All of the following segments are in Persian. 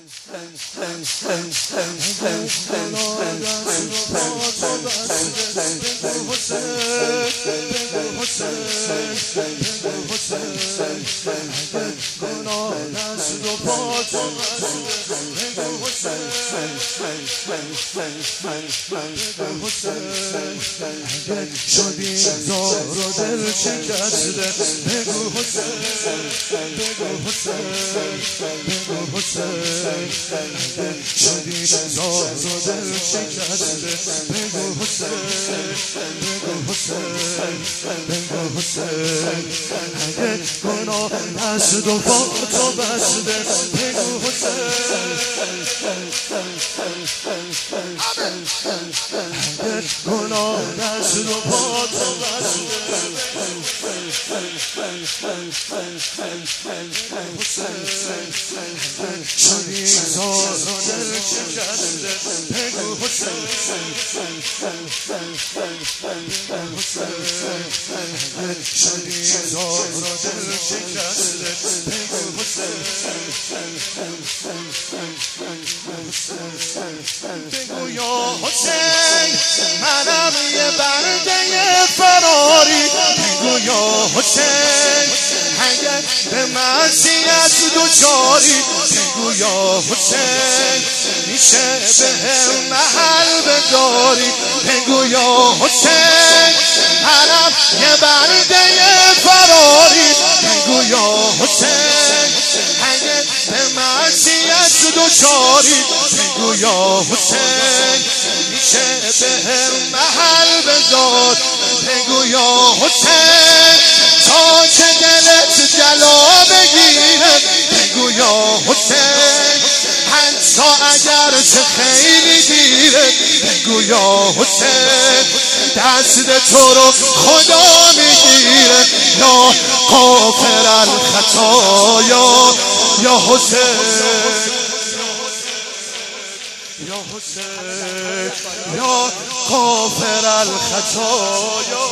شدی زار و دل شکسته بگو حسین بگو حسین بگو حسین شدی زار و دل شکسته بگو حسین بگو حسین بگو حسین اگه گناه دست و پا تو بسته بگو حسین اگه گناه دست و پا تو شدی زار و دل شکسته بگو حسین شدی زار و دل شکسته بگو حسین بگو یا حسین منم یه برده فراری بگو یا حسین اگر به معصیت دوچاری بگو یا حسین میشه به محل بداری بگو یا حسین منم یه برده فراری بگو یا حسین اگر به معصیت دوچاری بگو یا حسین میشه به محل بدار بگو یا حسین تا که دلت جلا بگیره بگو یا حسین حتی اگر چه خیلی دیره بگو یا حسین دست تو رو خدا میگیره یا غافر الخطایا یا حسین یا حسین یا غافر الخطایا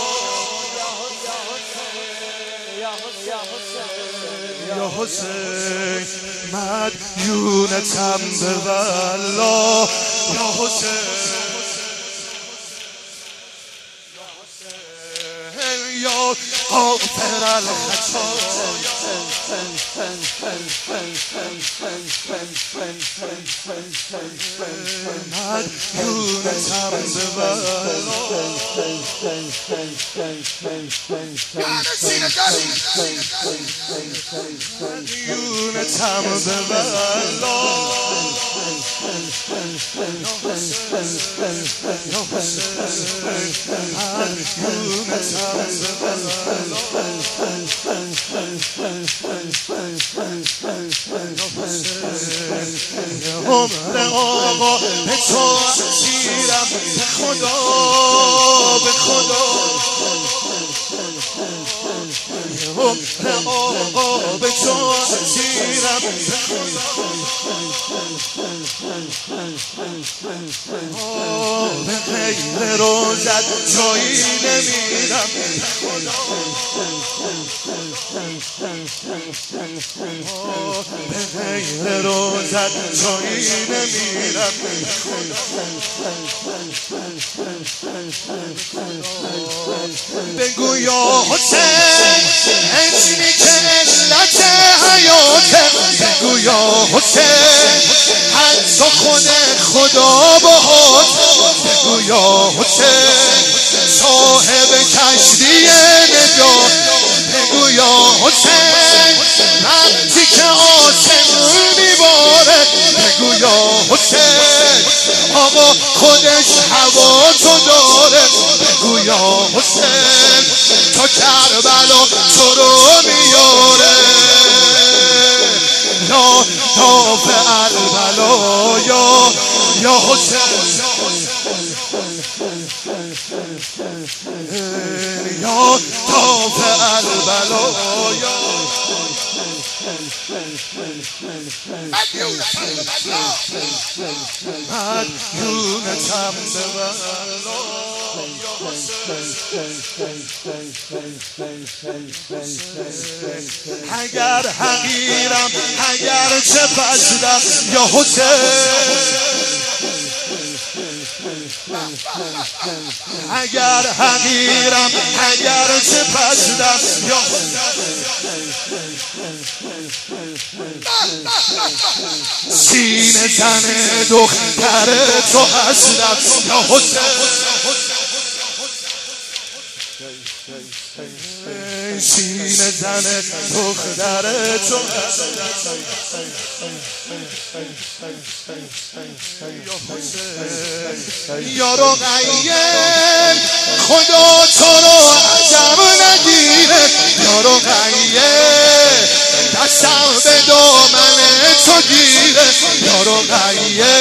یا حسین مدیونتم به والله یا حسین یا غافر الخطایا مدیونتم به والله مدیونتم به والله یا عمر آقا به تو اسیرم به خدا به خدا عمر آقا به تو اسیرم به خدا به غیر روزت جایی نمیرم به خدا به غیر روزت جایی نمیرم بگو یا حسین اسمی که علت حیاته بگو یا حسین حتی خود خدا باهات بگو یا حسین صاحب کشتی نجات بگو یا حسین وقتی که آسمون میباره بگو یا حسین آقا خودش هوا تو داره بگو یا حسین تا کربلا تو رو میاره یا دافع البلا یا حسین یا دافع البلا مدیونتم به والله اگر حقیرم اگر چه فضلم یا حسین، اگر حقیرم اگر چه فضلم یا سینه زن دختر تو هستم یا حسین، سینه زن دختر تو یا رقیه خدا تو رو عجب نگیره، یا رقیه دستم به دامن تو گیره، یا رقیه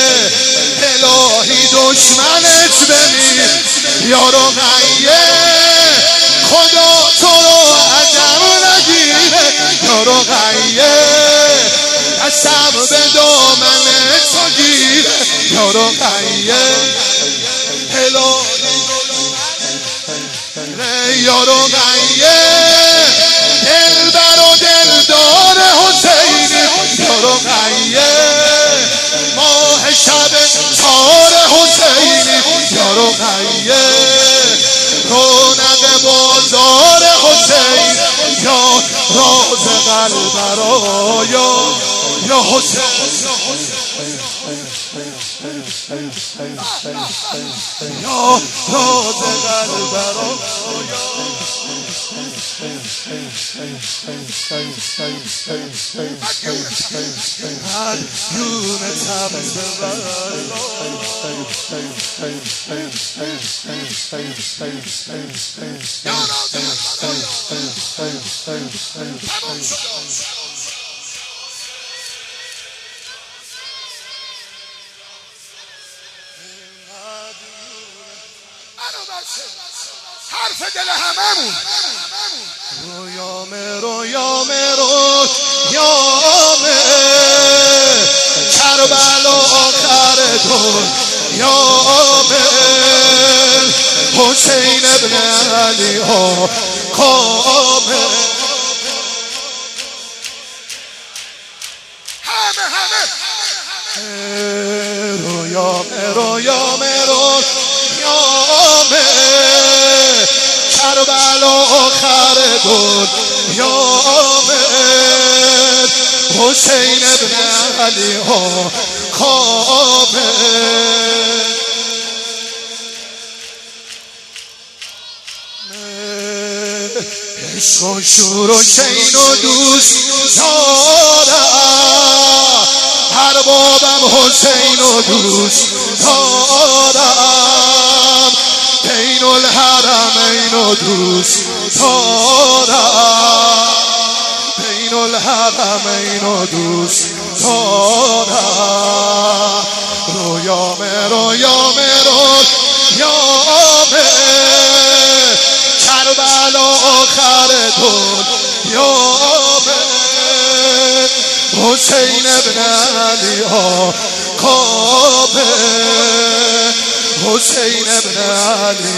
الهی دشمنت بمیر، یا رقیه خدا تو رو عجب نگیره، یا رقیه دستم به دامن تو گیره، یا رقیه الهی یا رقیه دلبر و دلدار حسینی، یا رقیه ماه شب تار حسینی، یا رقیه رونق بازار حسین، یا راز قلب برایا یا حسین، یا راز قلب برایا مدیون تبز حرف دل هممون رویامه رویامه رویامه کربلا آخر دنیامه حسین ابن علی آقامه همه رویامه رویامه رویامه کربلا آخر دنیامه حسین ابن علی آقامه عشق و شور و شین و دوست دارم، هر بابم حسین و دوست دارم، بین الحرمین و دوست دارم، بین الحرمین و دوست دارم، رویامه رویامه رویامه کربلا آخر دنیامه حسین ابن علی آقامه حسین ابن علی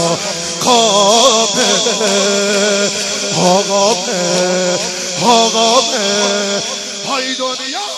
آقامه آقامه آقامه های دنیا